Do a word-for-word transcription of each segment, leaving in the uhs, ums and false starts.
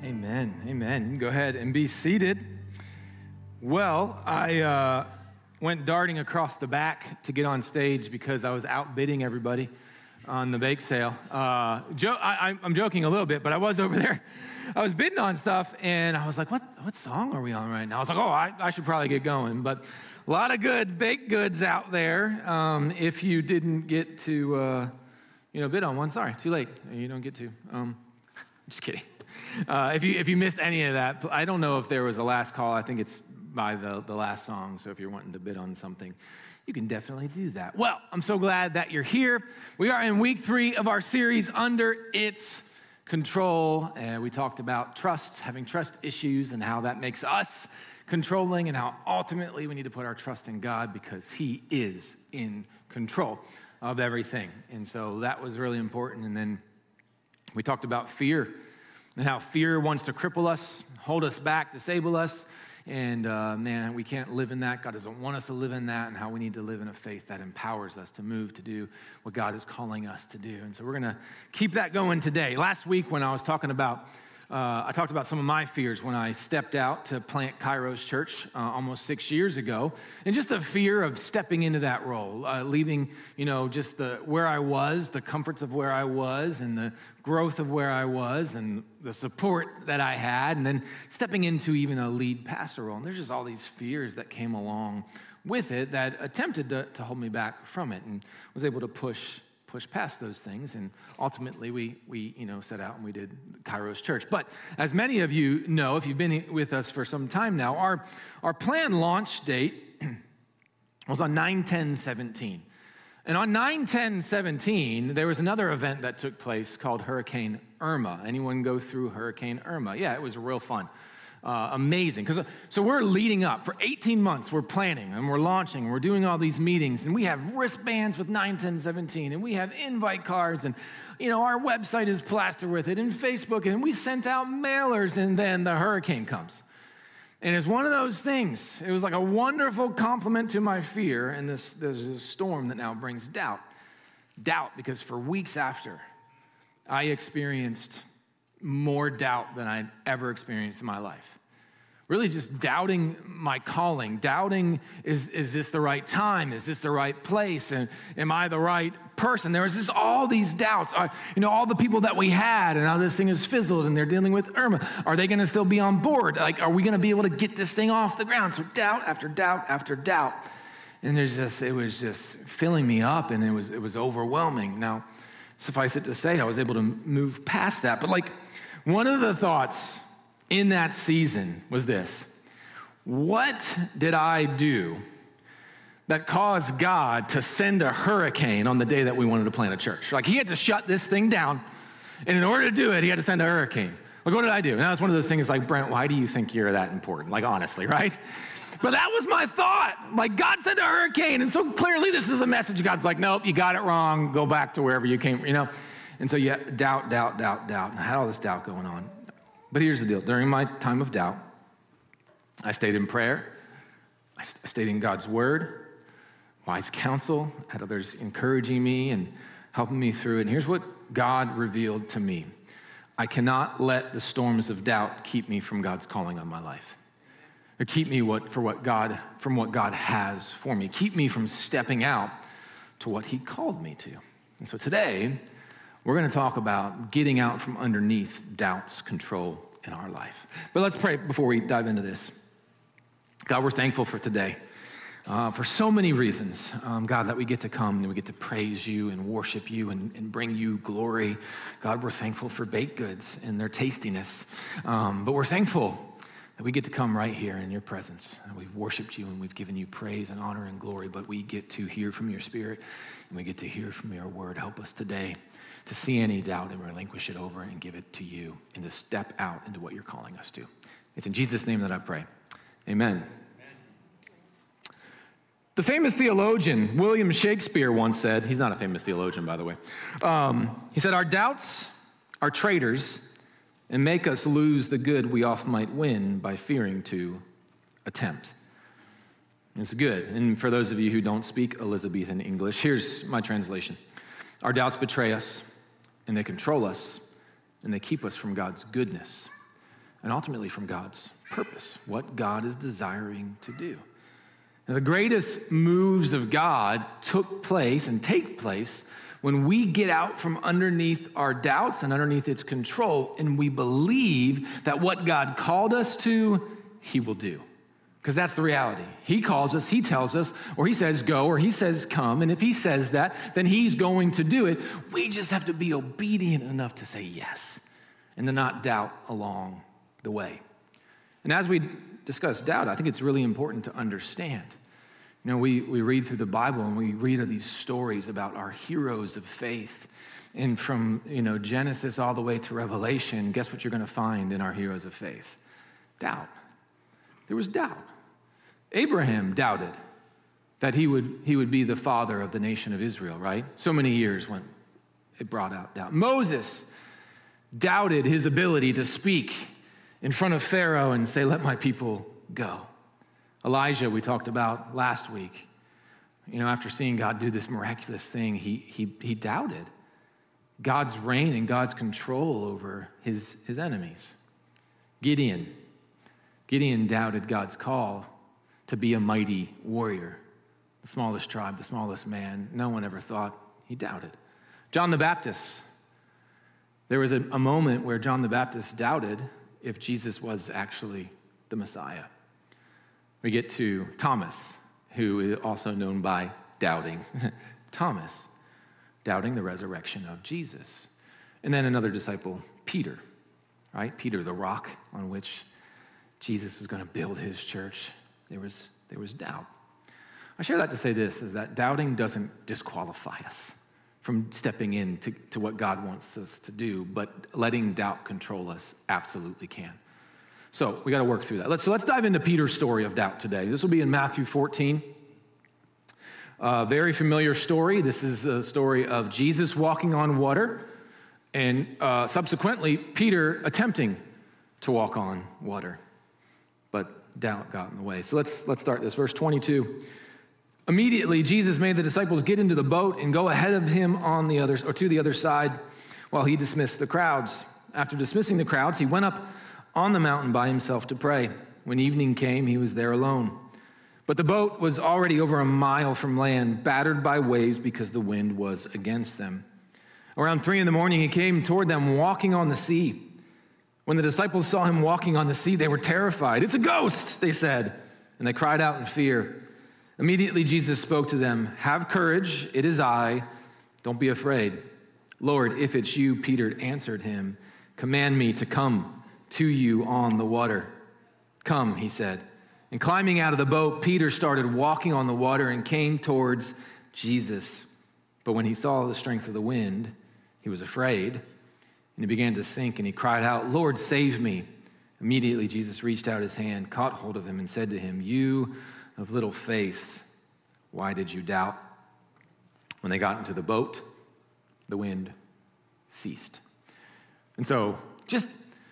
Amen, amen. You can go ahead and be seated. Well, I uh, went darting across the back to get on stage because I was outbidding everybody on the bake sale. Uh, jo- I, I'm joking a little bit, but I was over there. I was bidding on stuff, and I was like, what what song are we on right now? I was like, oh, I, I should probably get going. But a lot of good baked goods out there. Um, if you didn't get to, uh, you know, bid on one, sorry, too late. You don't get to. Um, just kidding. Uh, if you if you missed any of that, I don't know if there was a last call. I think it's by the, the last song, so if you're wanting to bid on something, you can definitely do that. Well, I'm so glad that you're here. We are in week three of our series, Under Its Control. And we talked about trust, having trust issues, and how that makes us controlling, and how ultimately we need to put our trust in God because He is in control of everything. And so that was really important. And then we talked about fear, and how fear wants to cripple us, hold us back, disable us. And uh, man, we can't live in that. God doesn't want us to live in that, and how we need to live in a faith that empowers us to move to do what God is calling us to do. And so we're going to keep that going today. Last week when I was talking about, uh, I talked about some of my fears when I stepped out to plant Kairos Church uh, almost six years ago, and just the fear of stepping into that role, uh, leaving, you know, just the where I was, the comforts of where I was, and the growth of where I was, and the support that I had, and then stepping into even a lead pastor role. And there's just all these fears that came along with it that attempted to, to hold me back from it, and was able to push push past those things. And ultimately, we we you know set out and we did Kairos Church. But as many of you know, if you've been with us for some time now, our our planned launch date was on nine ten seventeen. And on nine ten seventeen, there was another event that took place called Hurricane Irma. Anyone go through Hurricane Irma? Yeah, it was real fun. Uh, amazing. Because so we're leading up. For eighteen months, we're planning, and we're launching, and we're doing all these meetings, and we have wristbands with nine ten seventeen, and we have invite cards, and you know our website is plastered with it, and Facebook, and we sent out mailers, and then the hurricane comes. And it's one of those things. It was like a wonderful compliment to my fear, and this there's this storm that now brings doubt. Doubt, because for weeks after, I experienced more doubt than I'd ever experienced in my life. Really just doubting my calling, doubting, is, is this the right time? Is this the right place? And am I the right person? There was just all these doubts. Uh, you know, all the people that we had, and now this thing has fizzled, and they're dealing with Irma. Are they going to still be on board? Like, are we going to be able to get this thing off the ground? So doubt after doubt after doubt. And there's just, it was just filling me up, and it was, it was overwhelming. Now, suffice it to say, I was able to move past that. But like, one of the thoughts in that season was this: what did I do that caused God to send a hurricane on the day that we wanted to plant a church? Like, He had to shut this thing down, and in order to do it, He had to send a hurricane. Like, what did I do? And that was one of those things like, Brent, why do you think you're that important? Like, honestly, right? But that was my thought. Like, God sent a hurricane, and so clearly this is a message. God's like, nope, you got it wrong. Go back to wherever you came, you know? And so, yeah, doubt, doubt, doubt, doubt. And I had all this doubt going on. But here's the deal. During my time of doubt, I stayed in prayer. I stayed in God's word, wise counsel, had others encouraging me and helping me through it. And here's what God revealed to me: I cannot let the storms of doubt keep me from God's calling on my life, or keep me what for what God from what God has for me. Keep me from stepping out to what He called me to. And so today, we're going to talk about getting out from underneath doubt's control in our life. But let's pray before we dive into this. God, we're thankful for today, uh, for so many reasons, um, God, that we get to come and we get to praise You and worship You and, and bring You glory. God, we're thankful for baked goods and their tastiness, um, but we're thankful that we get to come right here in Your presence. And we've worshiped You and we've given You praise and honor and glory, but we get to hear from Your Spirit and we get to hear from Your word. Help us today to see any doubt and relinquish it over and give it to You, and to step out into what You're calling us to. It's in Jesus' name that I pray. Amen. Amen. The famous theologian William Shakespeare once said, he's not a famous theologian, by the way. Um, he said, our doubts are traitors and make us lose the good we oft might win by fearing to attempt. It's good. And for those of you who don't speak Elizabethan English, here's my translation. Our doubts betray us, and they control us, and they keep us from God's goodness. and ultimately from God's purpose, what God is desiring to do. Now, the greatest moves of God took place and take place when we get out from underneath our doubts and underneath its control, and we believe that what God called us to, he will do. Because that's the reality. He calls us, he tells us, or he says go, or he says come, and if he says that, then he's going to do it. We just have to be obedient enough to say yes and to not doubt along the way. And as we discuss doubt, I think it's really important to understand. You know, we, we read through the Bible and we read of these stories about our heroes of faith. And from, you know, Genesis all the way to Revelation, guess what you're going to find in our heroes of faith? Doubt. There was doubt. Abraham doubted that he would, he would be the father of the nation of Israel, right? So many years when it brought out doubt. Moses doubted his ability to speak in front of Pharaoh and say, let my people go. Elijah, we talked about last week, you know, after seeing God do this miraculous thing, he, he, he doubted God's reign and God's control over his, his enemies. Gideon, Gideon doubted God's call to be a mighty warrior, the smallest tribe, the smallest man. No one ever thought. He doubted. John the Baptist, there was a, a moment where John the Baptist doubted if Jesus was actually the Messiah. We get to Thomas, who is also known by doubting. Thomas, doubting the resurrection of Jesus. And then another disciple, Peter, right? Peter, the rock on which Jesus was going to build his church. There was, there was doubt. I share that to say this, is that doubting doesn't disqualify us from stepping into to what God wants us to do, but letting doubt control us absolutely can. So we got to work through that. Let's, so let's dive into Peter's story of doubt today. This will be in Matthew fourteen. A very familiar story. This is the story of Jesus walking on water, and uh, subsequently Peter attempting to walk on water. But doubt got in the way. So let's let's start this. Verse twenty-two. Immediately, Jesus made the disciples get into the boat and go ahead of him on the other or to the other side while he dismissed the crowds. After dismissing the crowds, he went up on the mountain by himself to pray. When evening came, he was there alone. But the boat was already over a mile from land, battered by waves because the wind was against them. Around three in the morning, he came toward them walking on the sea. When the disciples saw him walking on the sea, they were terrified. "It's a ghost," they said, and they cried out in fear. Immediately Jesus spoke to them. "Have courage, it is I. Don't be afraid." "Lord, if it's you," Peter answered him, "command me to come to you on the water." "Come," he said. And climbing out of the boat, Peter started walking on the water and came towards Jesus. But when he saw the strength of the wind, he was afraid, and he began to sink, and he cried out, "Lord, save me." Immediately Jesus reached out his hand, caught hold of him, and said to him, "You of little faith, why did you doubt?" When they got into the boat, the wind ceased. And so just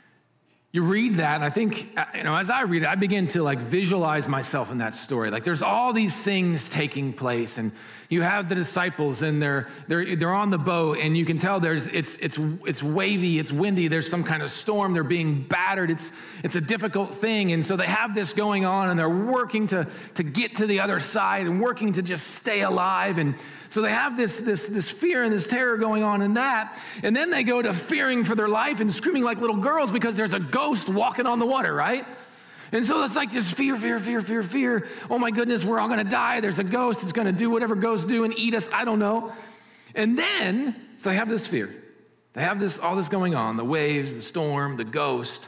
you read that, and I think, you know, as I read it, I begin to like visualize myself in that story. Like there's all these things taking place, and you have the disciples, and they're they're they're on the boat, and you can tell there's it's it's it's wavy, it's windy, there's some kind of storm, they're being battered. It's it's a difficult thing, and so they have this going on, and they're working to to get to the other side and working to just stay alive, and so they have this this this fear and this terror going on in that, and then they go to fearing for their life and screaming like little girls because there's a ghost walking on the water, right? And so it's like just fear, fear, fear, fear, fear. Oh my goodness, we're all gonna die. There's a ghost. It's gonna do whatever ghosts do and eat us. I don't know. And then, so they have this fear. They have this, all this going on, the waves, the storm, the ghost.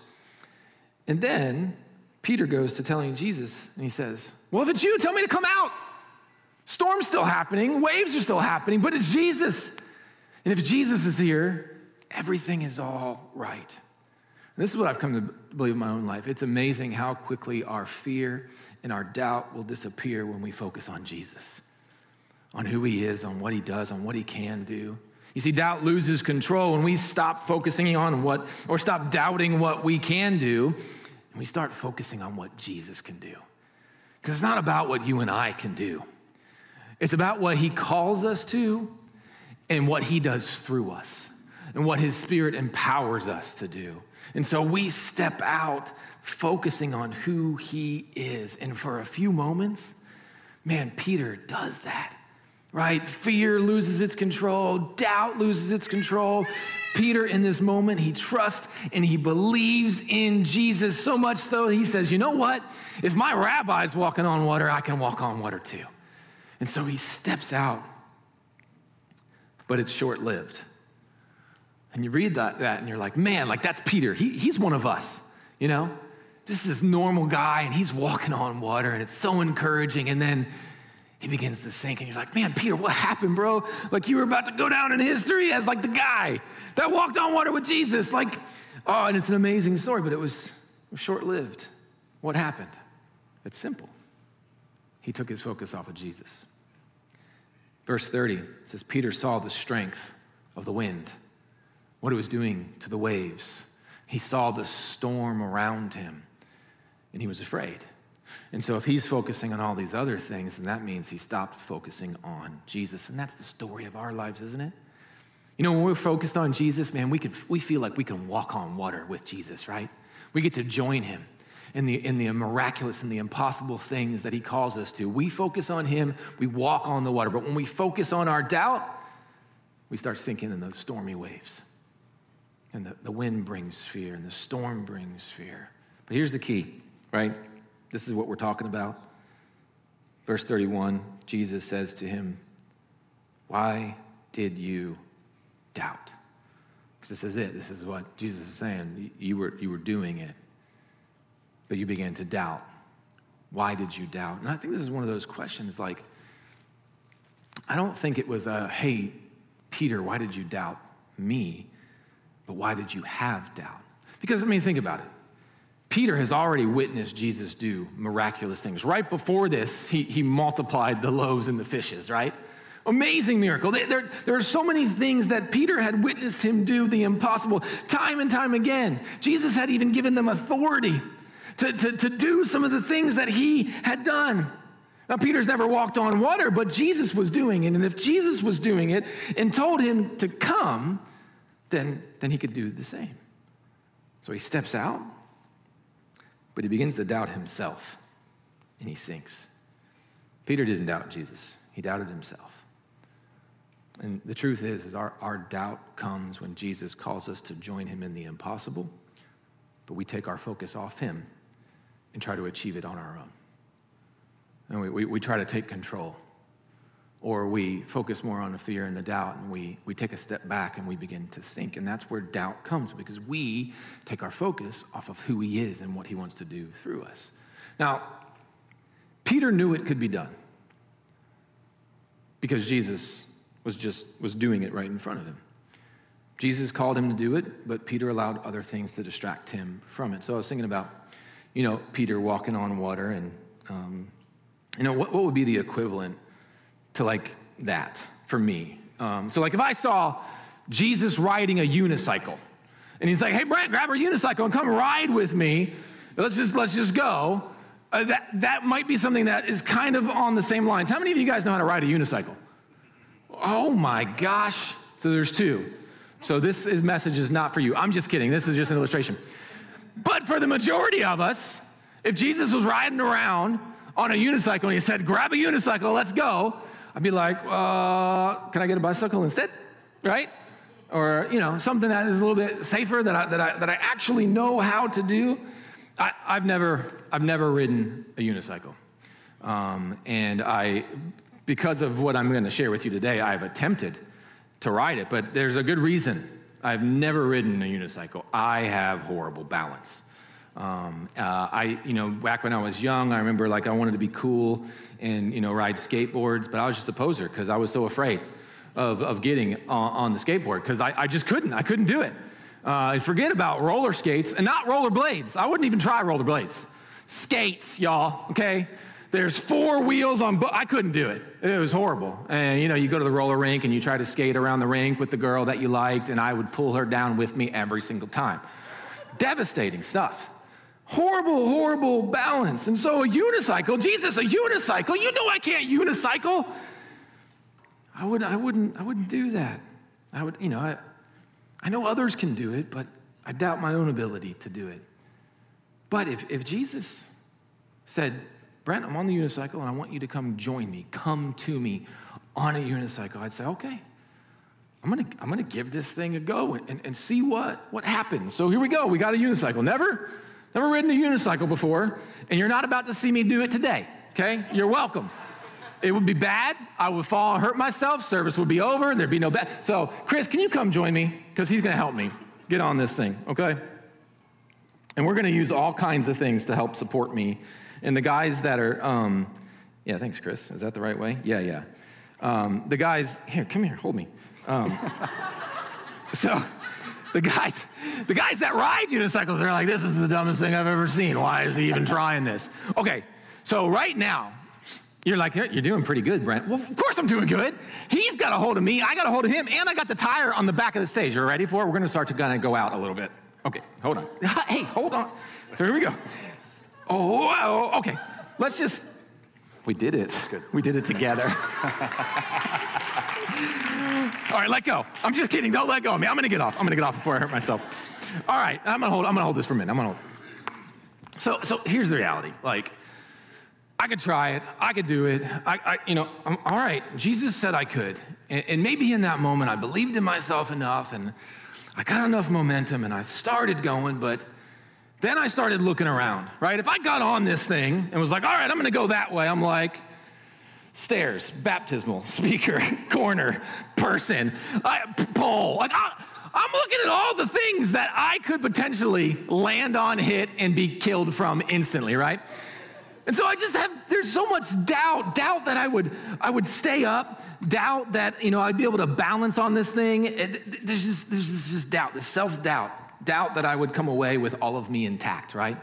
And then Peter goes to telling Jesus, and he says, "Well, if it's you, tell me to come out. Storm's still happening, waves are still happening, but it's Jesus. And if Jesus is here, everything is all right." And this is what I've come to believe in my own life. It's amazing how quickly our fear and our doubt will disappear when we focus on Jesus, on who he is, on what he does, on what he can do. You see, doubt loses control when we stop focusing on what, or stop doubting what we can do, and we start focusing on what Jesus can do. Because it's not about what you and I can do. It's about what he calls us to and what he does through us and what his Spirit empowers us to do. And so we step out focusing on who he is. And for a few moments, man, Peter does that, right? Fear loses its control. Doubt loses its control. Peter, in this moment, he trusts and he believes in Jesus so much so he says, you know what? If my rabbi's walking on water, I can walk on water too. And so he steps out, but it's short-lived. And you read that, that and you're like, man, like that's Peter. He, he's one of us, you know? Just this normal guy, and he's walking on water, and it's so encouraging. And then he begins to sink, and you're like, man, Peter, what happened, bro? Like you were about to go down in history as like the guy that walked on water with Jesus. Like, oh, and it's an amazing story, but it was, it was short-lived. What happened? It's simple. He took his focus off of Jesus. Verse thirty, it says, Peter saw the strength of the wind, what it was doing to the waves. He saw the storm around him, and he was afraid. And so if he's focusing on all these other things, then that means he stopped focusing on Jesus. And that's the story of our lives, isn't it? You know, when we're focused on Jesus, man, we, could, we feel like we can walk on water with Jesus, right? We get to join him in the, in the miraculous and the impossible things that he calls us to. We focus on him, we walk on the water. But when we focus on our doubt, we start sinking in those stormy waves. And the, the wind brings fear, and the storm brings fear. But here's the key, right? This is what we're talking about. Verse thirty-one, Jesus says to him, why did you doubt? Because this is it. This is what Jesus is saying. You were, you were doing it, but you began to doubt. Why did you doubt? And I think this is one of those questions like, I don't think it was a, hey, Peter, why did you doubt me? But why did you have doubt? Because, I mean, think about it. Peter has already witnessed Jesus do miraculous things. Right before this, he, he multiplied the loaves and the fishes, right? Amazing miracle. There, there are so many things that Peter had witnessed him do the impossible time and time again. Jesus had even given them authority to, to, to do some of the things that he had done. Now, Peter's never walked on water, but Jesus was doing it. And if Jesus was doing it and told him to come, then, then he could do the same. So he steps out, but he begins to doubt himself, and he sinks. Peter didn't doubt Jesus. He doubted himself. And the truth is, is our, our doubt comes when Jesus calls us to join him in the impossible, but we take our focus off him and try to achieve it on our own. And we, we, we try to take control, or we focus more on the fear and the doubt, and we, we take a step back and we begin to sink. And that's where doubt comes, because we take our focus off of who he is and what he wants to do through us. Now, Peter knew it could be done because Jesus was just was doing it right in front of him. Jesus called him to do it, but Peter allowed other things to distract him from it. So I was thinking about, you know, Peter walking on water, and, um, you know, what, what would be the equivalent to like that for me? Um, so like if I saw Jesus riding a unicycle, and he's like, hey, Brent, grab our unicycle and come ride with me. Let's just, let's just go. Uh, that, that might be something that is kind of on the same lines. How many of you guys know how to ride a unicycle? Oh my gosh. So there's two. So this is, message is not for you. I'm just kidding. This is just an illustration. But for the majority of us, if Jesus was riding around on a unicycle and he said, grab a unicycle, let's go, I'd be like, uh, can I get a bicycle instead, right? Or, you know, something that is a little bit safer that I, that I, that I actually know how to do. I, I've never, I've never ridden a unicycle. Um, and I, because of what I'm going to share with you today, I've attempted to ride it, but there's a good reason. I've never ridden a unicycle. I have horrible balance. Um, uh, I, you know, back when I was young, I remember like I wanted to be cool and, you know, ride skateboards, but I was just a poser because I was so afraid of, of getting on, on the skateboard because I, I just couldn't. I couldn't do it. Uh, forget about roller skates and not roller blades. I wouldn't even try roller blades. Skates, y'all, okay? There's four wheels on, bo- I couldn't do it. It was horrible. And, you know, you go to the roller rink and you try to skate around the rink with the girl that you liked, and I would pull her down with me every single time. Devastating stuff. Horrible, horrible balance. And so a unicycle, Jesus, a unicycle, you know I can't unicycle. I would, I wouldn't, I wouldn't do that. I would, you know, I, I know others can do it, but I doubt my own ability to do it. But if, if Jesus said, Brent, I'm on the unicycle and I want you to come join me, come to me on a unicycle, I'd say, okay, I'm gonna, I'm gonna give this thing a go and, and see what, what happens. So here we go, we got a unicycle. Never, never ridden a unicycle before, and you're not about to see me do it today, okay? You're welcome. It would be bad, I would fall and hurt myself, service would be over, there'd be no bad. So Chris, can you come join me? Because he's gonna help me get on this thing, okay? And we're gonna use all kinds of things to help support me. And the guys that are, um, yeah, thanks, Chris. Is that the right way? Yeah, yeah. Um, the guys, here, come here, hold me. Um, so the guys, the guys that ride unicycles, they're like, this is the dumbest thing I've ever seen. Why is he even trying this? Okay, so right now, you're like, you're doing pretty good, Brent. Well, of course I'm doing good. He's got a hold of me, I got a hold of him, and I got the tire on the back of the stage. You're ready for it? We're gonna start to kind of go out a little bit. Okay, hold on. Hey, hold on. So here we go. Oh, okay. Let's just, we did it. Good. We did it together. All right, let go. I'm just kidding. Don't let go of me. I'm gonna get off. I'm gonna get off before I hurt myself. All right, I'm gonna hold. I'm gonna hold this for a minute. I'm gonna hold. So, so here's the reality. Like, I could try it. I could do it. I, I you know, I'm, all right. Jesus said I could, and, and maybe in that moment I believed in myself enough, and I got enough momentum, and I started going, but. Then I started looking around, right? If I got on this thing and was like, all right, I'm gonna go that way, I'm like, stairs, baptismal, speaker, corner, person, I, pole. Like, I, I'm looking at all the things that I could potentially land on, hit, and be killed from instantly, right? And so I just have, there's so much doubt, doubt that I would, I would stay up, doubt that, you know, I'd be able to balance on this thing. It, there's just, there's just doubt, this self-doubt. Doubt that I would come away with all of me intact, right?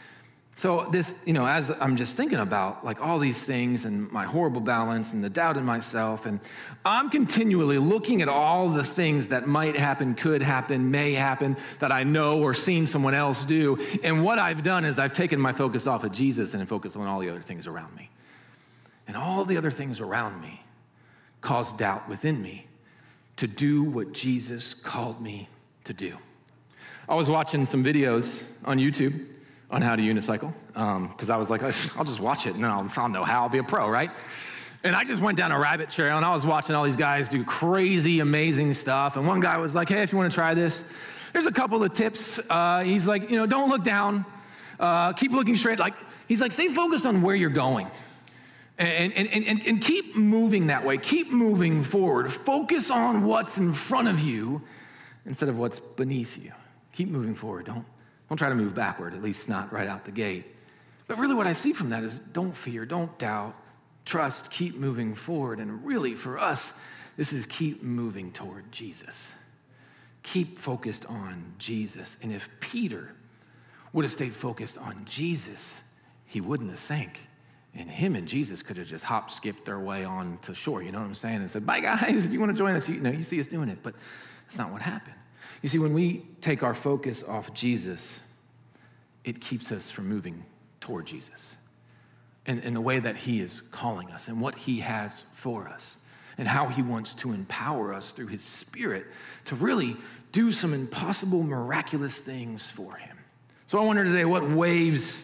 So this, you know, as I'm just thinking about like all these things and my horrible balance and the doubt in myself, and I'm continually looking at all the things that might happen, could happen, may happen, that I know or seen someone else do. And what I've done is I've taken my focus off of Jesus and focused on all the other things around me. And all the other things around me cause doubt within me to do what Jesus called me to do. I was watching some videos on YouTube on how to unicycle, because um, I was like, I'll just watch it, and I'll, I'll know how, I'll be a pro, right? And I just went down a rabbit trail, and I was watching all these guys do crazy, amazing stuff, and one guy was like, hey, if you want to try this, there's a couple of tips. Uh, he's like, you know, don't look down, uh, keep looking straight. Like, he's like, stay focused on where you're going, and, and, and, and keep moving that way, keep moving forward. Focus on what's in front of you instead of what's beneath you. Keep moving forward. Don't, don't try to move backward, at least not right out the gate. But really what I see from that is don't fear, don't doubt, trust, keep moving forward. And really for us, this is keep moving toward Jesus. Keep focused on Jesus. And if Peter would have stayed focused on Jesus, he wouldn't have sank. And him and Jesus could have just hop, skipped their way on to shore, you know what I'm saying? And said, bye guys, if you want to join us, you know, you see us doing it. But that's not what happened. You see, when we take our focus off Jesus, it keeps us from moving toward Jesus and, and the way that he is calling us and what he has for us and how he wants to empower us through his Spirit to really do some impossible, miraculous things for him. So I wonder today, what waves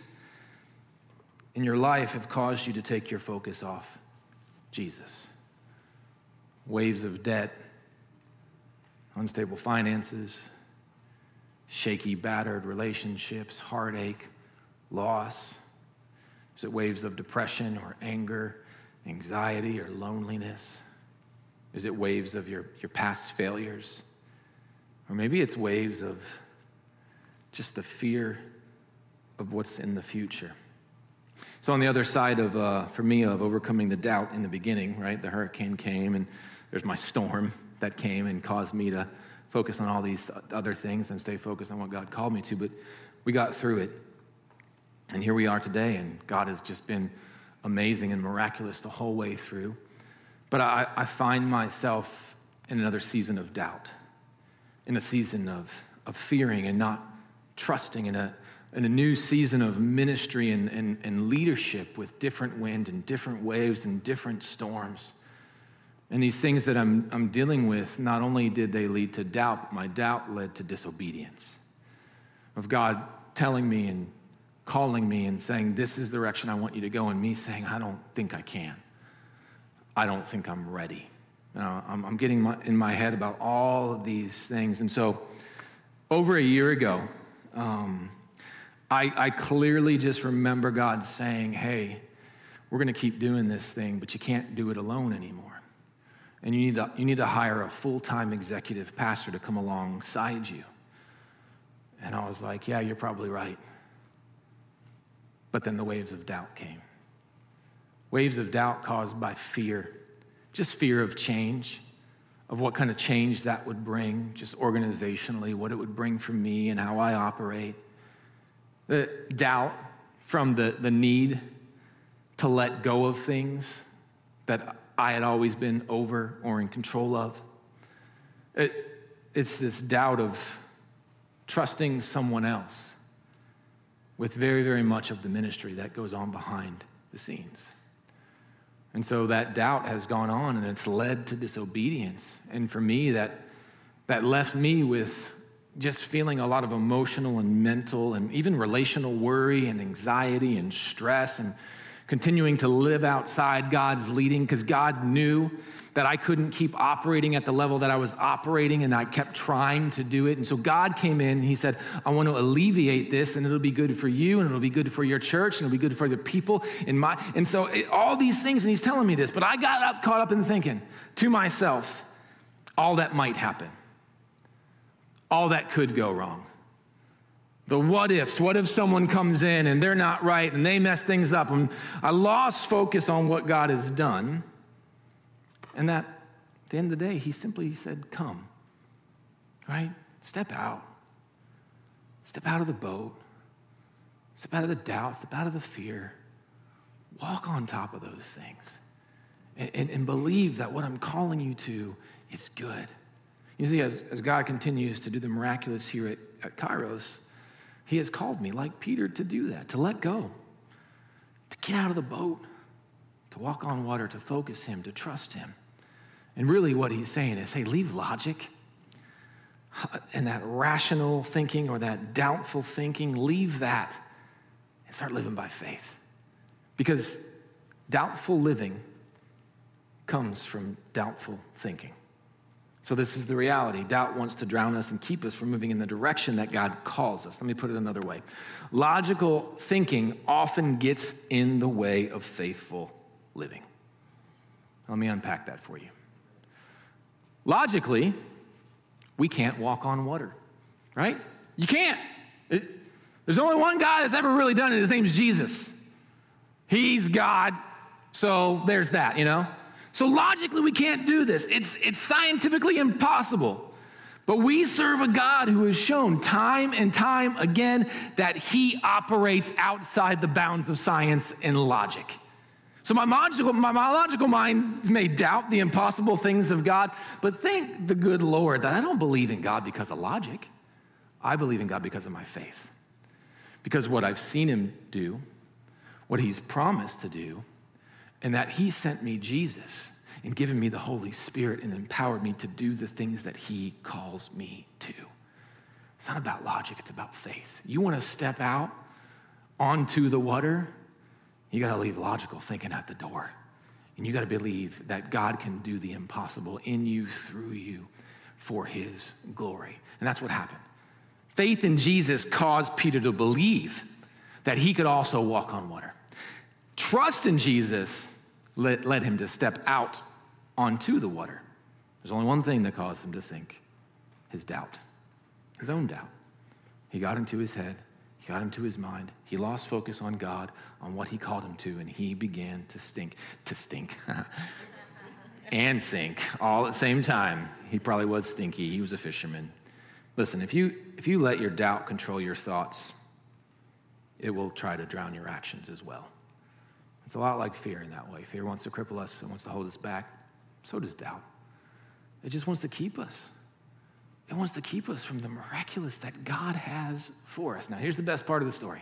in your life have caused you to take your focus off Jesus? Waves of debt, unstable finances, shaky, battered relationships, heartache, loss? Is it waves of depression or anger, anxiety or loneliness? Is it waves of your, your past failures? Or maybe it's waves of just the fear of what's in the future. So on the other side of, uh, for me, of overcoming the doubt in the beginning, right? The hurricane came and there's my storm that came and caused me to focus on all these other things and stay focused on what God called me to. But we got through it. And here we are today, and God has just been amazing and miraculous the whole way through. But I, I find myself in another season of doubt, in a season of, of fearing and not trusting, in a, in a new season of ministry and, and, and leadership with different wind and different waves and different storms. And these things that I'm, I'm dealing with, not only did they lead to doubt, but my doubt led to disobedience. of God telling me and calling me and saying, this is the direction I want you to go, and me saying, I don't think I can. I don't think I'm ready. Uh, I'm, I'm getting my, in my head about all of these things. And so over a year ago, um, I, I clearly just remember God saying, hey, we're going to keep doing this thing, but you can't do it alone anymore. And you need to, you need to hire a full-time executive pastor to come alongside you. And I was like, yeah, you're probably right. But then the waves of doubt came. Waves of doubt caused by fear, just fear of change, of what kind of change that would bring, just organizationally, what it would bring for me and how I operate. The doubt from the, the need to let go of things that I had always been over or in control of. It, it's this doubt of trusting someone else with very, very much of the ministry that goes on behind the scenes. And so that doubt has gone on, and it's led to disobedience. And for me, that, that left me with just feeling a lot of emotional and mental and even relational worry and anxiety and stress, and continuing to live outside God's leading, because God knew that I couldn't keep operating at the level that I was operating, and I kept trying to do it. And so God came in, and he said, I want to alleviate this, and it'll be good for you, and it'll be good for your church, and it'll be good for the people in my, and so it, all these things, and he's telling me this, but I got up, caught up in thinking to myself, all that might happen, all that could go wrong. The what ifs, what if someone comes in and they're not right and they mess things up? And I lost focus on what God has done. And that, at the end of the day, he simply said, come, right? Step out. Step out of the boat. Step out of the doubt. Step out of the fear. Walk on top of those things. And, and, and believe that what I'm calling you to is good. You see, as, as God continues to do the miraculous here at, at Kairos, he has called me, like Peter, to do that, to let go, to get out of the boat, to walk on water, to focus him, to trust him. And really what he's saying is, hey, leave logic and that rational thinking or that doubtful thinking, leave that and start living by faith. Because doubtful living comes from doubtful thinking. So this is the reality. Doubt wants to drown us and keep us from moving in the direction that God calls us. Let me put it another way. Logical thinking often gets in the way of faithful living. Let me unpack that for you. Logically, we can't walk on water, right? You can't. It, there's only one God that's ever really done it. His name's Jesus. He's God, so there's that, you know? So logically, we can't do this. It's, it's scientifically impossible. But we serve a God who has shown time and time again that he operates outside the bounds of science and logic. So my logical, my, my logical mind may doubt the impossible things of God, but thank the good Lord that I don't believe in God because of logic. I believe in God because of my faith. Because what I've seen him do, what he's promised to do, and that he sent me Jesus and given me the Holy Spirit and empowered me to do the things that he calls me to. It's not about logic, it's about faith. You want to step out onto the water, you got to leave logical thinking at the door. And you got to believe that God can do the impossible in you, through you, for his glory. And that's what happened. Faith in Jesus caused Peter to believe that he could also walk on water. Trust in Jesus led, led him to step out onto the water. There's only one thing that caused him to sink: his doubt, his own doubt. He got into his head, he got into his mind, he lost focus on God, on what he called him to, and he began to stink, to stink, and sink all at the same time. He probably was stinky, he was a fisherman. Listen, if you, if you let your doubt control your thoughts, it will try to drown your actions as well. It's a lot like fear in that way. Fear wants to cripple us, it wants to hold us back. So does doubt. It just wants to keep us. It wants to keep us from the miraculous that God has for us. Now, here's the best part of the story.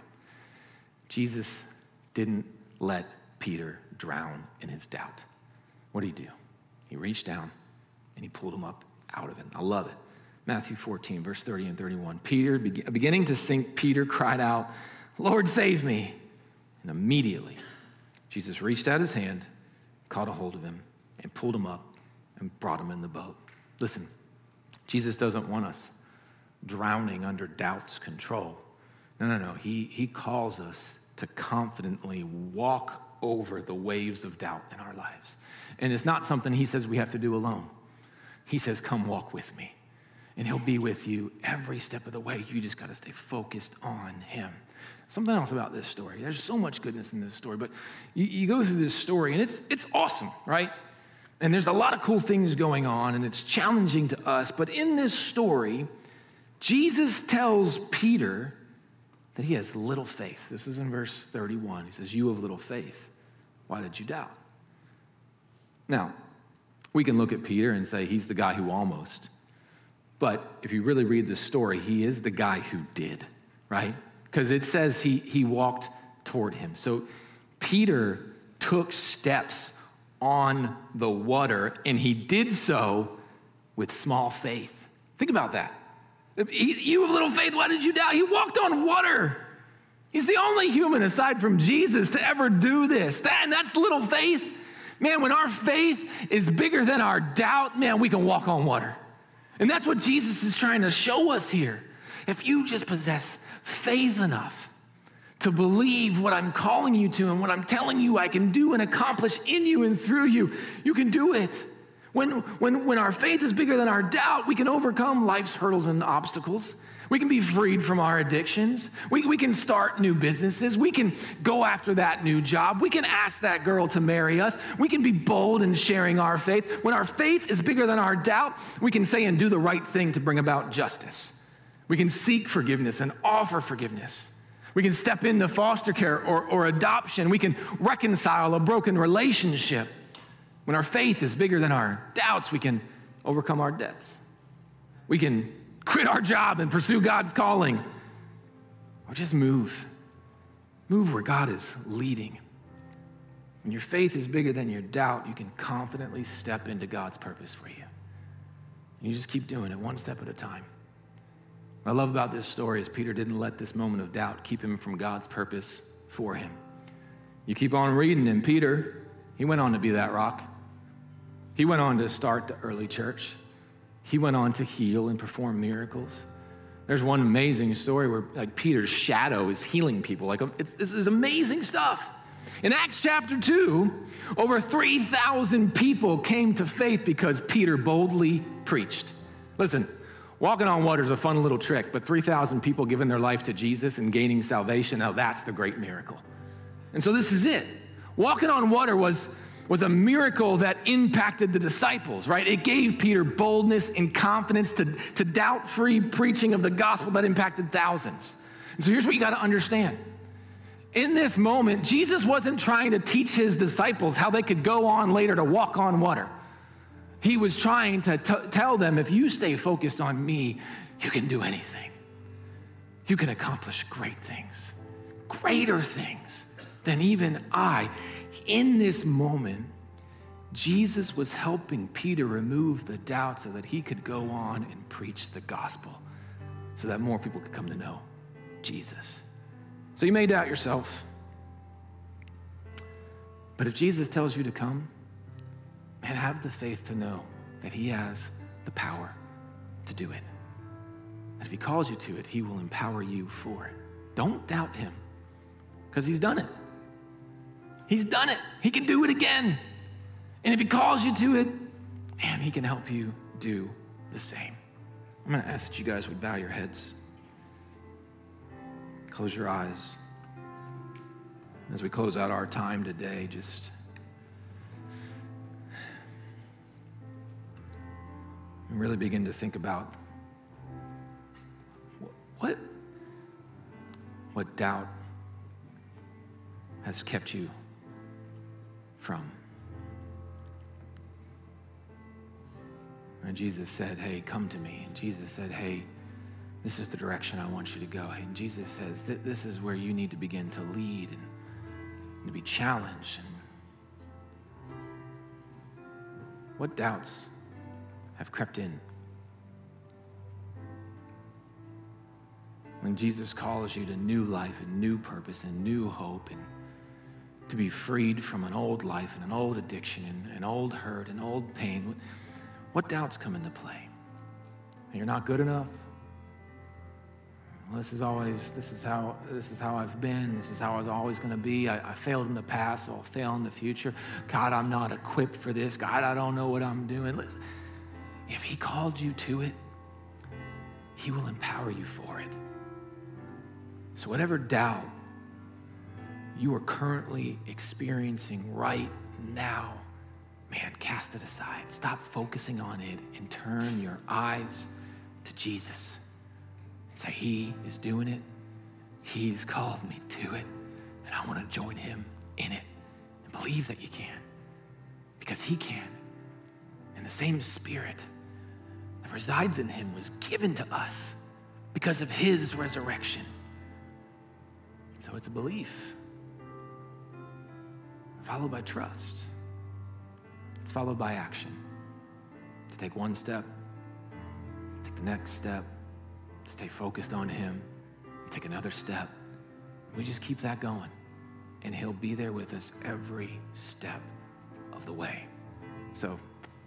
Jesus didn't let Peter drown in his doubt. What did he do? He reached down and he pulled him up out of it. I love it. Matthew fourteen, verse thirty and thirty-one. Peter, beginning to sink, Peter cried out, "Lord, save me." And immediately, Jesus reached out his hand, caught a hold of him, and pulled him up and brought him in the boat. Listen, Jesus doesn't want us drowning under doubt's control. No, no, no. He, he calls us to confidently walk over the waves of doubt in our lives. And it's not something he says we have to do alone. He says, come walk with me. And he'll be with you every step of the way. You just got to stay focused on him. Something else about this story. There's so much goodness in this story, but you, you go through this story, and it's it's awesome, right? And there's a lot of cool things going on, and it's challenging to us. But in this story, Jesus tells Peter that he has little faith. This is in verse thirty-one. He says, "You have little faith. Why did you doubt?" Now, we can look at Peter and say he's the guy who almost. But if you really read the story, he is the guy who did, right? Because it says he, he walked toward him. So Peter took steps on the water, and he did so with small faith. Think about that. He, you have little faith, why did you doubt? He walked on water. He's the only human aside from Jesus to ever do this. That, and that's little faith. Man, when our faith is bigger than our doubt, man, we can walk on water. And that's what Jesus is trying to show us here. If you just possess faith enough to believe what I'm calling you to and what I'm telling you I can do and accomplish in you and through you, you can do it. When, when, when our faith is bigger than our doubt, we can overcome life's hurdles and obstacles. We can be freed from our addictions. We, we can start new businesses. We can go after that new job. We can ask that girl to marry us. We can be bold in sharing our faith. When our faith is bigger than our doubt, we can say and do the right thing to bring about justice. We can seek forgiveness and offer forgiveness. We can step into foster care or, or adoption. We can reconcile a broken relationship. When our faith is bigger than our doubts, we can overcome our debts. We can quit our job and pursue God's calling. Or just move. Move where God is leading. When your faith is bigger than your doubt, you can confidently step into God's purpose for you. And you just keep doing it one step at a time. What I love about this story is Peter didn't let this moment of doubt keep him from God's purpose for him. You keep on reading, and Peter, he went on to be that rock. He went on to start the early church. He went on to heal and perform miracles. There's one amazing story where like Peter's shadow is healing people. Like it's, this is amazing stuff. In Acts chapter two, over three thousand people came to faith because Peter boldly preached. Listen, walking on water is a fun little trick, but three thousand people giving their life to Jesus and gaining salvation, now that's the great miracle. And so this is it. Walking on water was was a miracle that impacted the disciples, right? It gave Peter boldness and confidence to, to doubt-free preaching of the gospel that impacted thousands. And so here's what you got to understand. In this moment, Jesus wasn't trying to teach his disciples how they could go on later to walk on water. He was trying to t- tell them, if you stay focused on me, you can do anything. You can accomplish great things, greater things than even I. In this moment, Jesus was helping Peter remove the doubt so that he could go on and preach the gospel so that more people could come to know Jesus. So you may doubt yourself, but if Jesus tells you to come, man, have the faith to know that he has the power to do it. And if he calls you to it, he will empower you for it. Don't doubt him, because he's done it. He's done it. He can do it again. And if he calls you to it, man, he can help you do the same. I'm going to ask that you guys would bow your heads. Close your eyes. As we close out our time today, just really begin to think about what, what doubt has kept you from. And Jesus said, hey, come to me. And Jesus said, hey, this is the direction I want you to go. And Jesus says that this is where you need to begin to lead and, and to be challenged. And what doubts have crept in? when Jesus calls you to new life and new purpose and new hope, and to be freed from an old life and an old addiction and an old hurt and old pain, what doubts come into play? You're not good enough. Well, this is always, this is how, this is how I've been. This is how I was always going to be. I, I failed in the past, so I'll fail in the future. God, I'm not equipped for this. God, I don't know what I'm doing. Listen, if he called you to it, he will empower you for it. So whatever doubt you are currently experiencing right now, man, cast it aside. Stop focusing on it and turn your eyes to Jesus. Say, he is doing it. He's called me to it. And I want to join him in it. And believe that you can. Because he can. And the same spirit that resides in him was given to us because of his resurrection. So it's a belief followed by trust. It's followed by action. To take one step, take the next step, stay focused on him, take another step. We just keep that going, and he'll be there with us every step of the way. So,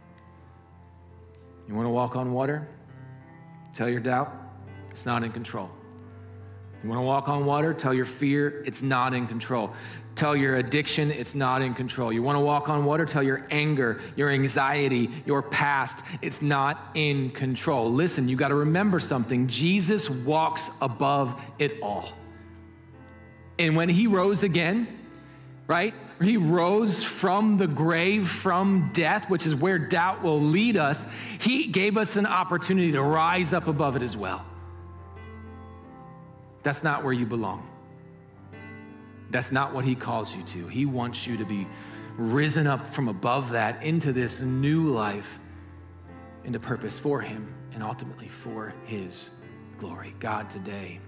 you want to walk on water? Tell your doubt, it's not in control. You want to walk on water? Tell your fear, it's not in control. Tell your addiction, it's not in control. You want to walk on water? Tell your anger, your anxiety, your past, it's not in control. Listen, you got to remember something. Jesus walks above it all. And when he rose again, right? He rose from the grave, from death, which is where doubt will lead us. He gave us an opportunity to rise up above it as well. That's not where you belong. That's not what he calls you to. He wants you to be risen up from above that into this new life, into purpose for him and ultimately for his glory. God, today,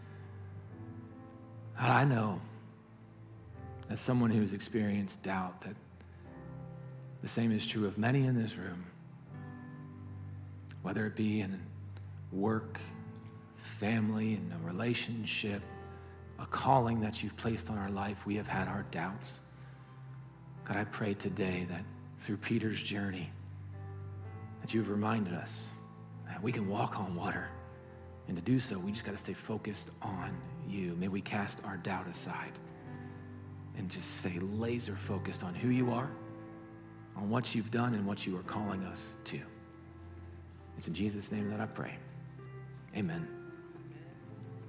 I know as someone who's experienced doubt that the same is true of many in this room, whether it be in work, family, in a relationship, a calling that you've placed on our life, we have had our doubts. God, I pray today that through Peter's journey, that you've reminded us that we can walk on water. And to do so, we just got to stay focused on you. May we cast our doubt aside and just stay laser focused on who you are, on what you've done, and what you are calling us to. It's in Jesus' name that I pray. Amen.